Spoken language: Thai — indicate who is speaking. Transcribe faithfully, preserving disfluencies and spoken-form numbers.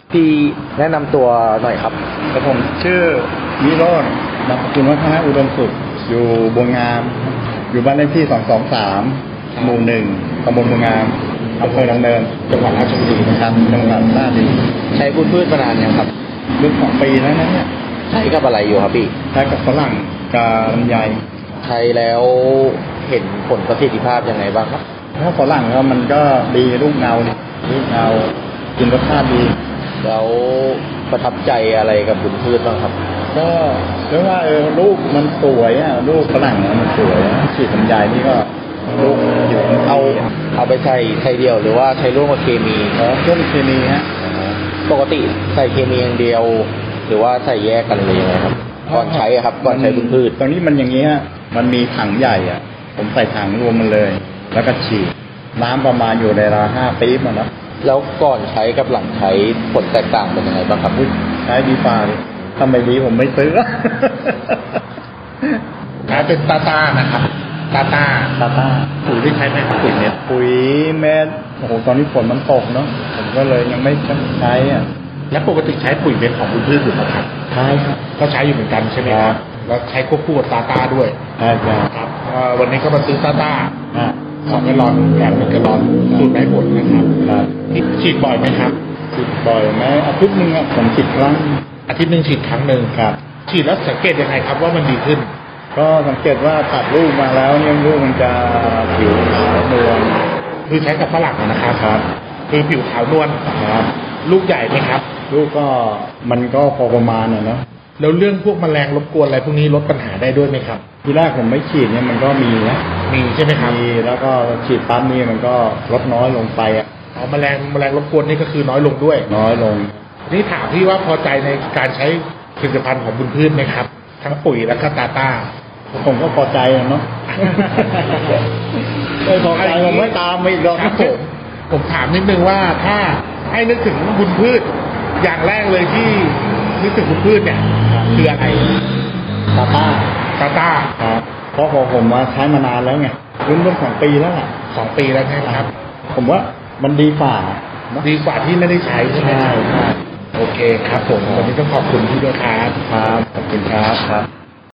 Speaker 1: พี่แนะนำตัวหน่อยครับ
Speaker 2: กระผมชื่อวิโรจน์นามสกุลวัฒนอุดมสุขอยู่บัวงามอยู่บ้านเลขที่สองสองสามหมู่หนึ่งตำบลบัวงามอำเภอดำเนินจังหวัดราชบุรีนะครับจังหวัดราชบุรี
Speaker 1: ใช้พืชพืชมานานยังครับ
Speaker 2: รุ่นสองปีแล้วนะเนี่ย
Speaker 1: ใช้กับอะไรอยู่ครับพี่
Speaker 2: ใช้กับฝรั่งกับลำไย
Speaker 1: ใช้แล้วเห็นผลประสิทธิภาพยังไงบ้างครับ
Speaker 2: ถ้าฝรั่งก็มันก็ดีลูกเงาลูกเงากินรสชาติดี
Speaker 1: แล้วประทับใจอะไรกับบุญพืชบ้างครับ
Speaker 2: ก็เรียกว่าเออลูกมันสวยอ่ะลูกฝรั่งมันสวยฉีดลำไยนี่ก็ลูกอยู่
Speaker 1: เอาเอาไปใส่ใช้เดียวหรือว่าใช้ร่วมกับเคมี
Speaker 2: อ๋อร่วมเคมีฮะ
Speaker 1: ปกติใส่เคมีอย่างเดียวหรือว่าใส่แยกกันเลยยังไงครับก่อนใช้ครับก่อนใช้บุญพืช
Speaker 2: ตอนนี้มันอย่างนี้ฮะมันมีถังใหญ่อ่ะผมใส่ถังรวมมันเลยแล้วก็ฉีดน้ำประมาณอยู่ในราห้าปี๊บนะ
Speaker 1: แล้วก่อนใช้กับหลังใช้ผลแตกต่างเป็นยังไงบ้างครับ
Speaker 2: ใช้ดีฟ้าทำไมดีผมไม่ซื้อ
Speaker 3: ใช้เป็นตาตานะครับตาตา
Speaker 2: ตาตา
Speaker 3: ปุ๋ยที่ใช้ไหมครับปุ๋ยเม็ด
Speaker 2: ปุ๋ยเม็ดโอ้โหตอนนี้ฝนมันตกเนาะผมก็เลยยังไม่ใช้อ่ะ
Speaker 3: แล้วปกติใช้ปุ๋ยเม็ดของบุญพืชอยู่ไหมครับ
Speaker 2: ใช่ครับ
Speaker 3: ก็ใช้อยู่เหมือนกันใช่ไหมครับแล้วใช้ควบคู่กับตาตาด้วย
Speaker 2: ใช่
Speaker 3: ครับวันนี้ก็มาซื้อตาตาสองกระลอนแถมหนึ่งกระลอนสูตรไม้ผลนะครับฉีดบ่อยไหมครับ
Speaker 2: ฉีดบ่อยไหมอาทิตย์นึงอ่ะผมฉีดครั้ง
Speaker 3: อาทิตย์หนึ่งฉีดครั้งหนึ่ง
Speaker 2: ครับ
Speaker 3: ฉีดแล้วสังเกตยังไงครับว่ามันดีขึ้น
Speaker 2: ก็สังเกตว่าตัดลูกมาแล้วเนี่ยลูกมันจะผิวขาวนวล
Speaker 3: คือใช้กับฝรั่งนะครับ
Speaker 2: ครับ
Speaker 3: คือผิวขาวนวล
Speaker 2: ครับ
Speaker 3: ลูกใหญ่ไหมครับ
Speaker 2: ลูกก็มันก็พอประมาณน่ะเนาะ
Speaker 3: แล้วเรื่องพวกแมลงรบกวนอะไรพวกนี้ลดปัญหาได้ด้วยไหมครับ
Speaker 2: ทีแรกผมไม่ฉีดเนี่ยมันก็มีนะ
Speaker 3: มีใช่ไหมครับ
Speaker 2: มีแล้วก็ฉีดปั๊บนี่มันก็ลดน้อยลงไปอ่ะ
Speaker 3: อ๋อแมลงแมลงรบกวนนี่ก็คือน้อยลงด้วย
Speaker 2: น้อยลง
Speaker 3: นี่ถามพี่ว่าพอใจในการใช้ผลิตภัณฑ์ของบุญพืชไหมครับทั้งปุ๋ยและก็ตาต้า
Speaker 2: ผมก็พอใจเนาะไม่พอใจผมไม่ตามไม่รอ
Speaker 3: ครับผมผมถามนิดนึงว่าถ้าให้นึกถึงบุญพืชอย่างแรกเลยที่นึกถึงบุญพืชเนี่ยคืออะไร
Speaker 2: ตาต้า
Speaker 3: ตาต้า
Speaker 2: ครับเพราะผมมาใช้มานานแล้วไงรุ่นรุ่นสองปีแล้วล่ะ
Speaker 3: สองปีแล้วใช่ไหมครับ
Speaker 2: ผมว่ามันดีกว่า
Speaker 3: ดีกว่าที่ไม่ได้ใช้ใช่ไหม
Speaker 2: ใช่
Speaker 3: โอเคครับผมวันนี้ต้องขอบคุณที่ด้วยครับ
Speaker 2: ครับขอบคุณครับครับ